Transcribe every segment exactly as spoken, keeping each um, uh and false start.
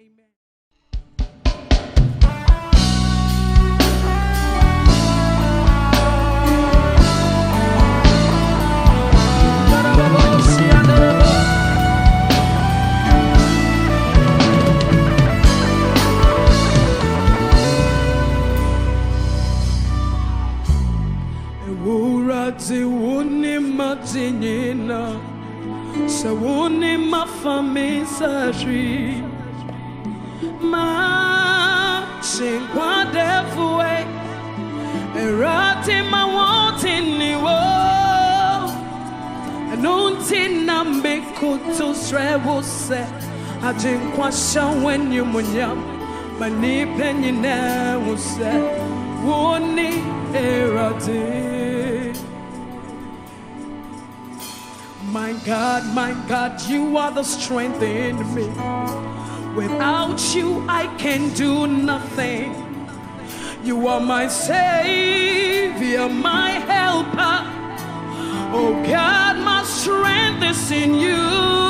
Amen. Wuni matinina, sa wuni mafami sashri, ma shinkwa defue, erati ma wanting ni wo, anunti nambe kutu srewo se, ajinkwa shawen yu munyam, mani penyi na wuse, wuni erati. My God, my God, you are the strength in me. Without you, I can do nothing. You are my Savior, my helper. Oh God, my strength is in you.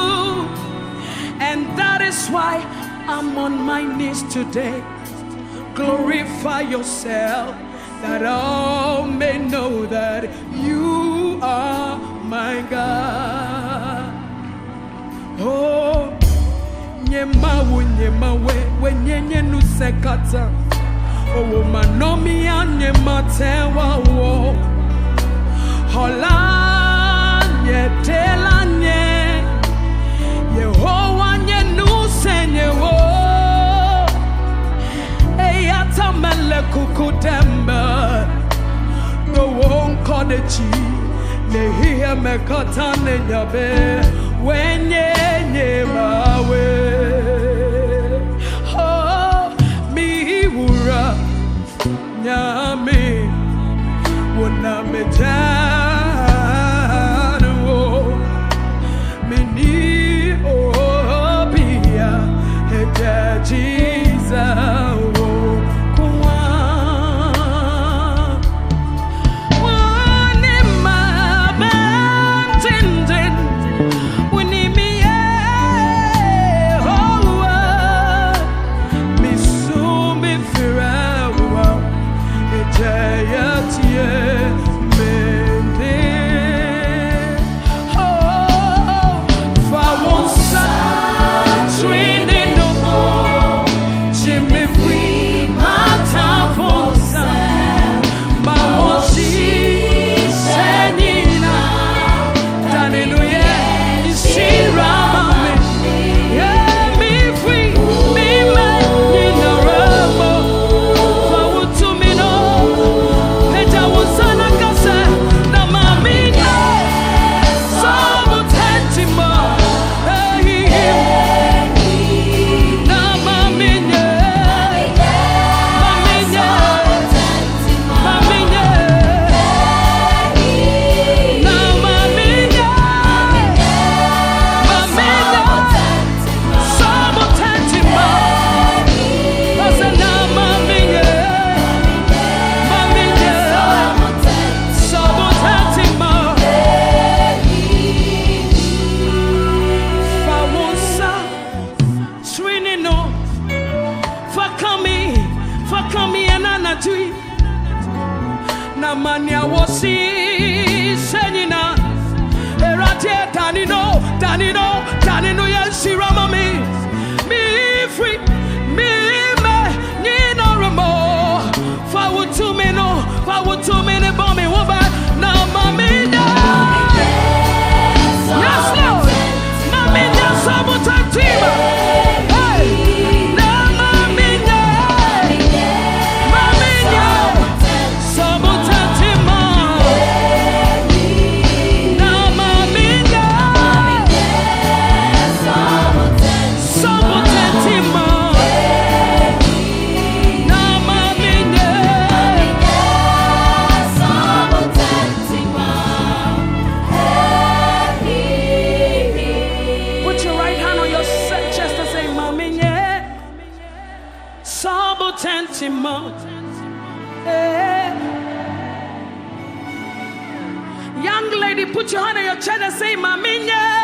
And that is why I'm on my knees today. Glorify yourself, that all may know that you are my God. Oh, nyema wo nyema we we nyenye nu sekata. Oh, manomi anyema tewa wo. Hola nye tela nye. Yehowa nye nu senye wo. Eyata mele kukudemba. No one kodechi. Nehia mekata nenyabe wenye nyemawe. Oh, mi wura nyame wona metano mini obia heta Jesus. Na mania wosi senina erate tanino tanino tanino yeshira mami me free me me nino remo fa wutu me no fa wutu me ne bombe woba na mami da yes Lord mami da sabotativa. Young lady, put your hand on your chest and say, Maminya.